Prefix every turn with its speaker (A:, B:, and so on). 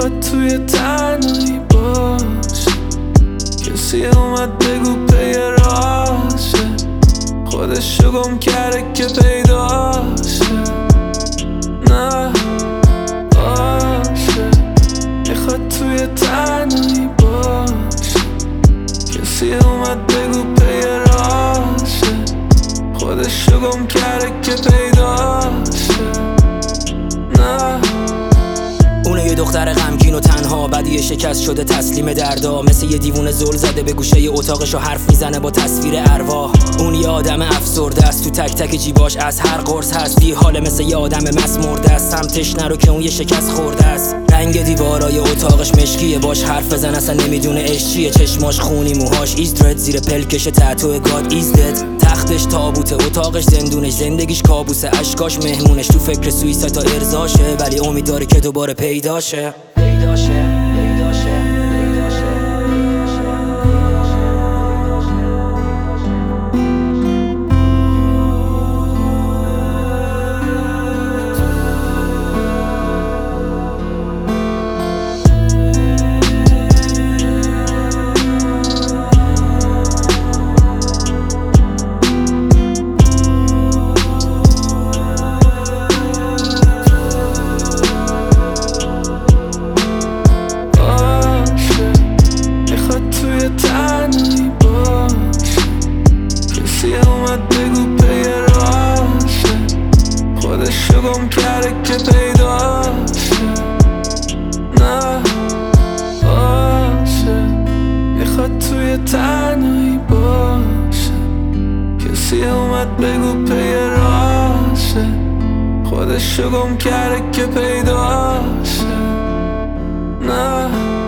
A: میخواد توی تنهایی باشه، کسی اومد بگو پی راشه، خودشو گم کرده که پیداشه. نه باشه، میخواد توی تنهایی باشه، کسی اومد بگو پی راشه، خودشو گم کرده که پیداشه. نه
B: اونه یه دختر غمگین و تنها، بعد یه شکست شده تسلیم دردا، مثل یه دیوونه زل زده به گوشه یه اتاقش و حرف میزنه با تصویر ارواح. اون یه آدم افسرده است، تو تک تک جیباش از هر قرص هست، بی حاله مثل یه آدم مس مرده است، سمتش نرو که اون یه شکست خورده است. رنگ دیوارای اتاقش مشکیه، باش حرف بزن اصلا نمیدونه عشق چیه، چشماش خونی، موهاش ایزدرد، زیر پلکش تتو گاد ایز دد، تختش تابوته، اتاقش زندونش، زندگیش کابوسه، اشکاش مهمونش، تو فکر سویساید تا ارضاشه، ولی امید داره که دوباره پیداشه.
A: تنهایی باشه، کسی اومد بگو پی راشه، خودشو گم کرده که پیداشه. نه باشه، میخواد توی تنهایی باشه، کسی اومد بگو پی راشه، خودشو گم کرده که پیداشه. نه